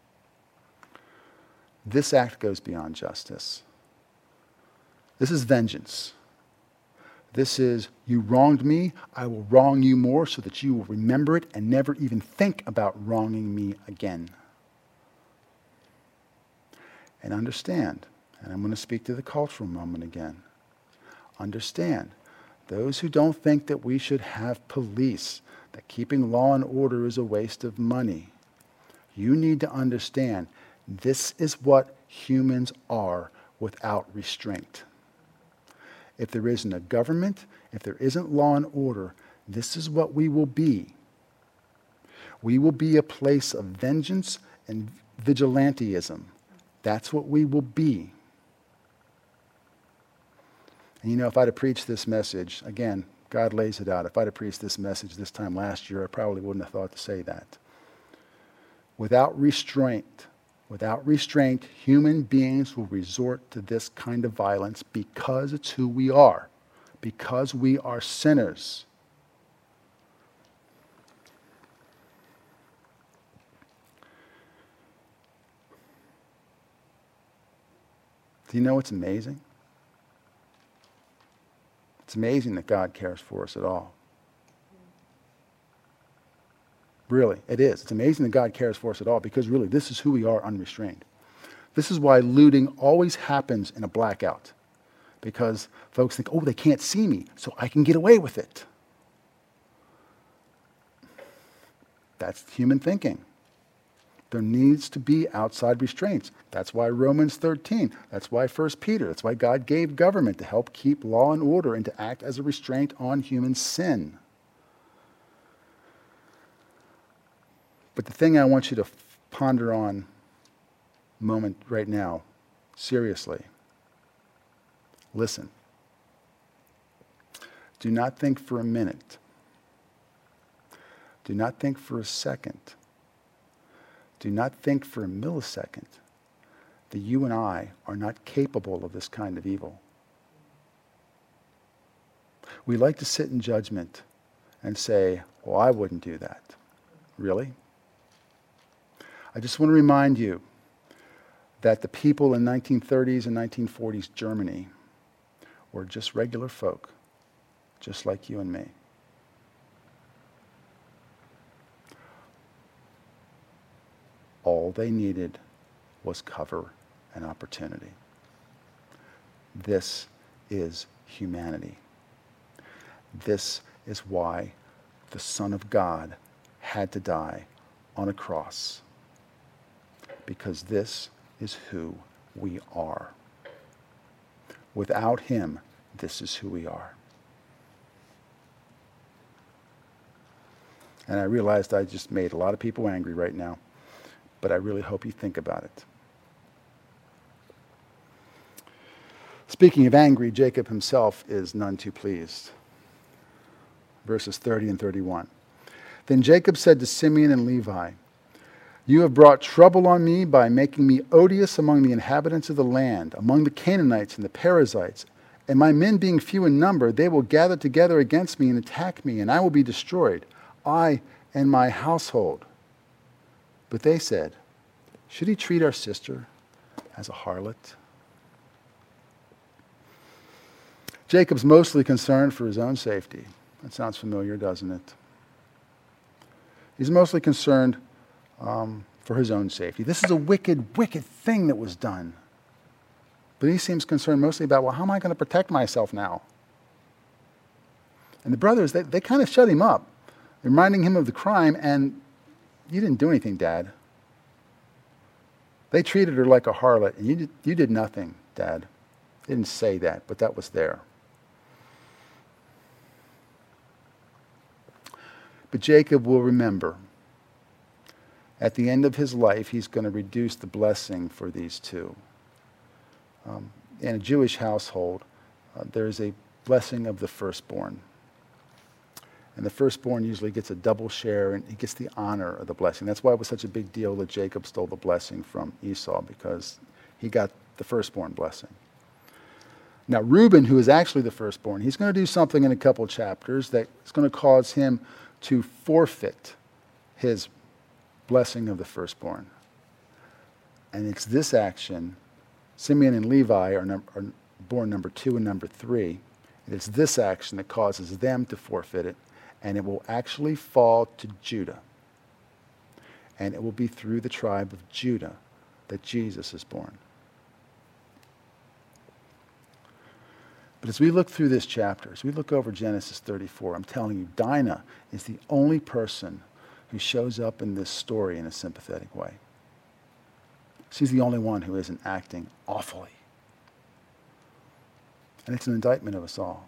This act goes beyond justice. This is vengeance. This is, you wronged me, I will wrong you more so that you will remember it and never even think about wronging me again. And understand, and I'm going to speak to the cultural moment again. Understand, those who don't think that we should have police, that keeping law and order is a waste of money, you need to understand this is what humans are without restraint. If there isn't a government, if there isn't law and order, this is what we will be. We will be a place of vengeance and vigilantism. That's what we will be. And you know, if I'd have preached this message, again, God lays it out. If I'd have preached this message this time last year, I probably wouldn't have thought to say that. Without restraint, without restraint, human beings will resort to this kind of violence because it's who we are, because we are sinners. Do you know what's amazing? It's amazing that God cares for us at all. Really, it is. It's amazing that God cares for us at all because really, this is who we are unrestrained. This is why looting always happens in a blackout. Because folks think, oh, they can't see me, so I can get away with it. That's human thinking. There needs to be outside restraints. That's why Romans thirteen, that's why First Peter, that's why God gave government to help keep law and order and to act as a restraint on human sin. But the thing I want you to f- ponder on moment right now, seriously, listen. Do not think for a minute. Do not think for a second. Do not think for a millisecond that you and I are not capable of this kind of evil. We like to sit in judgment and say, well, I wouldn't do that. Really? I just want to remind you that the people in nineteen thirties and nineteen forties Germany were just regular folk, just like you and me. All they needed was cover and opportunity. This is humanity. This is why the Son of God had to die on a cross. Because this is who we are. Without him, this is who we are. And I realized I just made a lot of people angry right now. But I really hope you think about it. Speaking of angry, Jacob himself is none too pleased. Verses thirty and thirty-one. Then Jacob said to Simeon and Levi, you have brought trouble on me by making me odious among the inhabitants of the land, among the Canaanites and the Perizzites. And my men being few in number, they will gather together against me and attack me, and I will be destroyed, I and my household. But they said, should he treat our sister as a harlot? Jacob's mostly concerned for his own safety. That sounds familiar, doesn't it? He's mostly concerned um, for his own safety. This is a wicked, wicked thing that was done. But he seems concerned mostly about, well, how am I going to protect myself now? And the brothers, they, they kind of shut him up, reminding him of the crime, and you didn't do anything, Dad. They treated her like a harlot, and you did, you did nothing, Dad. They didn't say that, but that was there. But Jacob will remember, at the end of his life, he's going to reduce the blessing for these two. Um, in a Jewish household, uh, there is a blessing of the firstborn. And the firstborn usually gets a double share, and he gets the honor of the blessing. That's why it was such a big deal that Jacob stole the blessing from Esau, because he got the firstborn blessing. Now, Reuben, who is actually the firstborn, he's going to do something in a couple of chapters that is going to cause him to forfeit his blessing of the firstborn. And it's this action. Simeon and Levi are, num- are born number two and number three. And it's this action that causes them to forfeit it. And it will actually fall to Judah. And it will be through the tribe of Judah that Jesus is born. But as we look through this chapter, as we look over Genesis thirty-four, I'm telling you, Dinah is the only person who shows up in this story in a sympathetic way. She's the only one who isn't acting awfully. And it's an indictment of us all.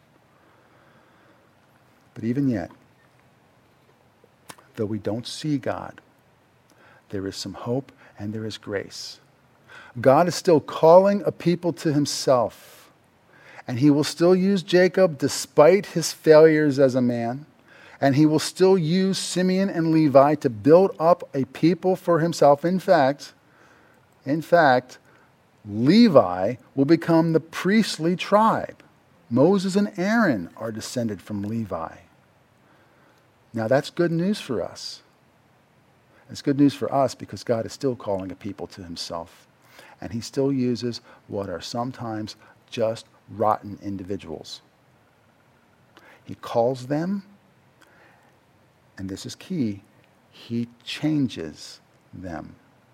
But even yet, though we don't see God, there is some hope and there is grace. God is still calling a people to himself. And he will still use Jacob despite his failures as a man. And he will still use Simeon and Levi to build up a people for himself. In fact, in fact, Levi will become the priestly tribe. Moses and Aaron are descended from Levi. Now that's good news for us. It's good news for us because God is still calling a people to himself. And he still uses what are sometimes just rotten individuals. He calls them, and this is key, he changes them.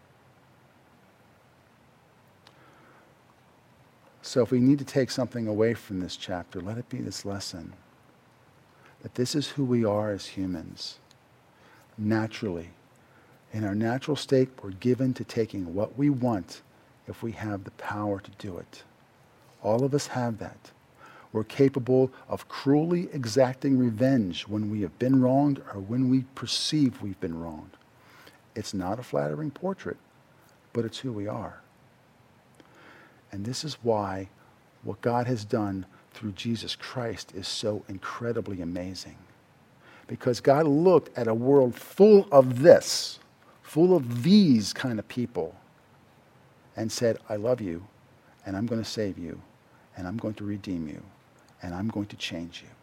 So if we need to take something away from this chapter, let it be this lesson. That this is who we are as humans. Naturally. In our natural state, we're given to taking what we want if we have the power to do it. All of us have that. We're capable of cruelly exacting revenge when we have been wronged or when we perceive we've been wronged. It's not a flattering portrait, but it's who we are. And this is why what God has done through Jesus Christ is so incredibly amazing. Because God looked at a world full of this, full of these kind of people, and said, I love you, and I'm going to save you, and I'm going to redeem you, and I'm going to change you.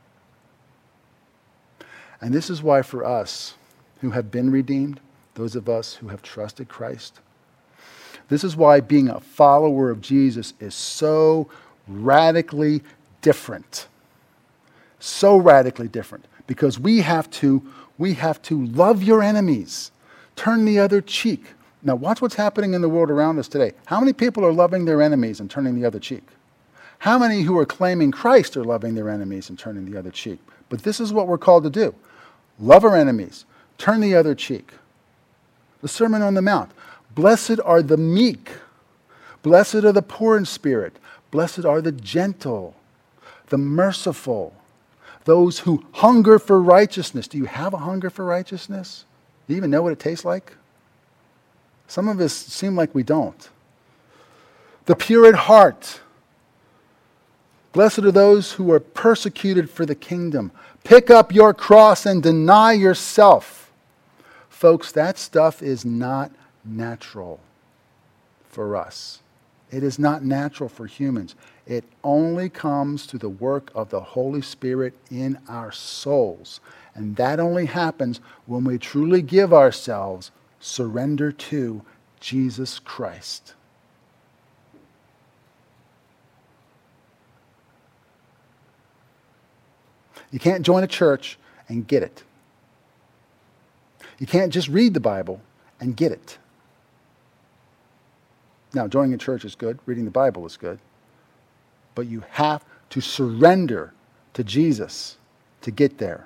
And this is why for us who have been redeemed, those of us who have trusted Christ, this is why being a follower of Jesus is so radically different. So radically different. Because we have to, we have to love your enemies. Turn the other cheek. Now watch what's happening in the world around us today. How many people are loving their enemies and turning the other cheek? How many who are claiming Christ are loving their enemies and turning the other cheek? But this is what we're called to do. Love our enemies. Turn the other cheek. The Sermon on the Mount. Blessed are the meek. Blessed are the poor in spirit. Blessed are the gentle, the merciful, those who hunger for righteousness. Do you have a hunger for righteousness? Do you even know what it tastes like? Some of us seem like we don't. The pure at heart. Blessed are those who are persecuted for the kingdom. Pick up your cross and deny yourself. Folks, that stuff is not natural for us. It is not natural for humans. It only comes through the work of the Holy Spirit in our souls. And that only happens when we truly give ourselves, surrender to Jesus Christ. You can't join a church and get it. You can't just read the Bible and get it. Now, joining a church is good. Reading the Bible is good. But you have to surrender to Jesus to get there.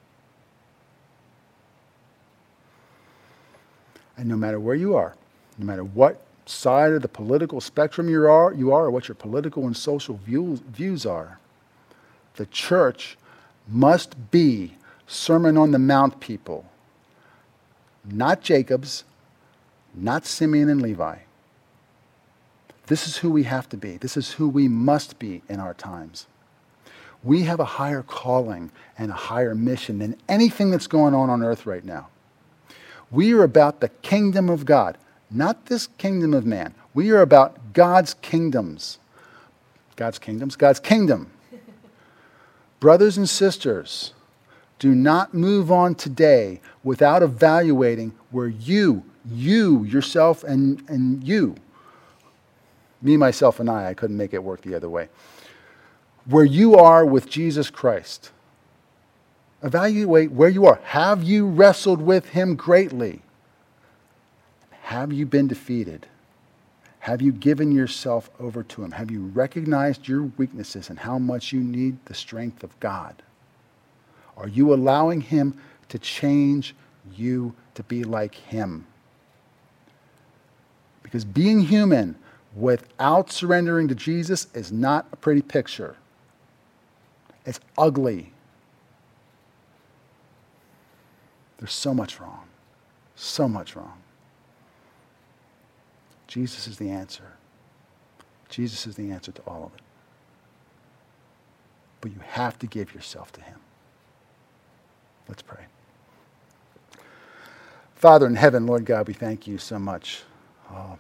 And no matter where you are, no matter what side of the political spectrum you are, you are or what your political and social views, views are, the church must be Sermon on the Mount people. Not Jacob's, not Simeon and Levi. This is who we have to be. This is who we must be in our times. We have a higher calling and a higher mission than anything that's going on on earth right now. We are about the kingdom of God, not this kingdom of man. We are about God's kingdoms. God's kingdoms? God's kingdom. Brothers and sisters, do not move on today without evaluating where you, you, yourself, and, and you, me, myself, and I, I couldn't make it work the other way, where you are with Jesus Christ. Evaluate where you are. Have you wrestled with him greatly? Have you been defeated? Have you given yourself over to him? Have you recognized your weaknesses and how much you need the strength of God? Are you allowing him to change you to be like him? Because being human without surrendering to Jesus is not a pretty picture. It's ugly. There's so much wrong. So much wrong. Jesus is the answer. Jesus is the answer to all of it. But you have to give yourself to him. Let's pray. Father in heaven, Lord God, we thank you so much. Oh.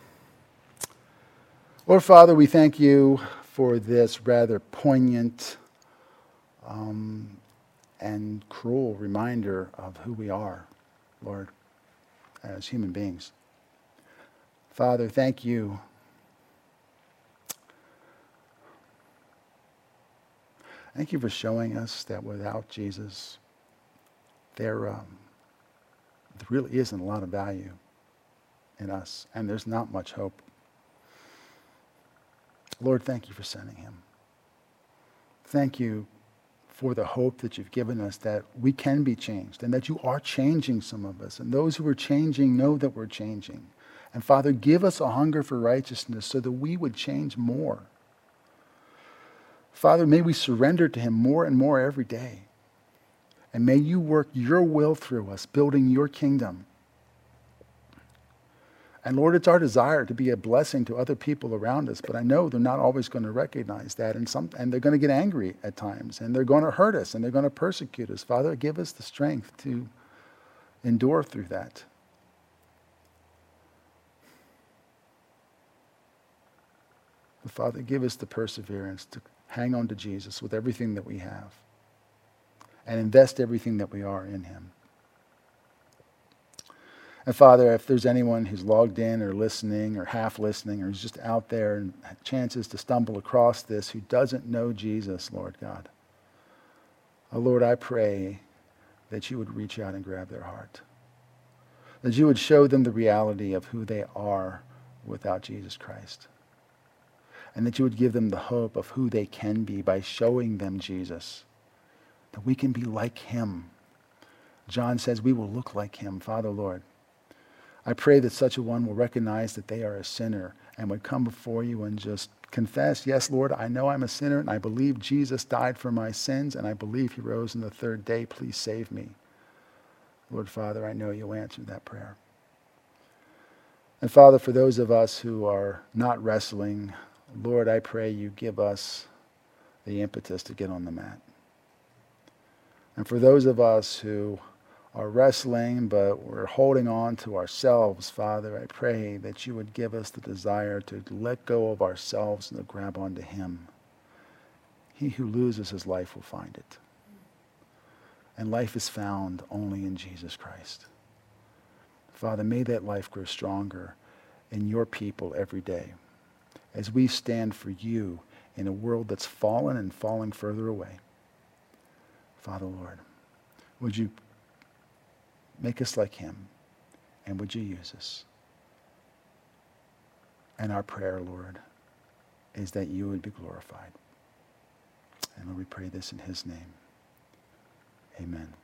Lord Father, we thank you for this rather poignant um, and cruel reminder of who we are, Lord, as human beings. Father, thank you. Thank you for showing us that without Jesus, there, um, there really isn't a lot of value in us, and there's not much hope. Lord, thank you for sending him. Thank you for the hope that you've given us that we can be changed and that you are changing some of us. And those who are changing know that we're changing. And Father, give us a hunger for righteousness so that we would change more. Father, may we surrender to him more and more every day. And may you work your will through us, building your kingdom. And Lord, it's our desire to be a blessing to other people around us, but I know they're not always going to recognize that, and some, and they're going to get angry at times, and they're going to hurt us, and they're going to persecute us. Father, give us the strength to endure through that. But Father, give us the perseverance to hang on to Jesus with everything that we have and invest everything that we are in him. And Father, if there's anyone who's logged in or listening or half listening or is just out there and chances to stumble across this who doesn't know Jesus, Lord God, oh Lord, I pray that you would reach out and grab their heart. That you would show them the reality of who they are without Jesus Christ. And that you would give them the hope of who they can be by showing them Jesus. That we can be like him. John says we will look like him. Father, Lord, I pray that such a one will recognize that they are a sinner and would come before you and just confess, yes, Lord, I know I'm a sinner and I believe Jesus died for my sins and I believe he rose on the third day. Please save me. Lord, Father, I know you'll answer that prayer. And Father, for those of us who are not wrestling, Lord, I pray you give us the impetus to get on the mat. And for those of us who are wrestling, but we're holding on to ourselves, Father, I pray that you would give us the desire to let go of ourselves and to grab onto him. He who loses his life will find it. And life is found only in Jesus Christ. Father, may that life grow stronger in your people every day as we stand for you in a world that's fallen and falling further away. Father, Lord, would you make us like him, and would you use us? And our prayer, Lord, is that you would be glorified. And Lord, we pray this in his name. Amen.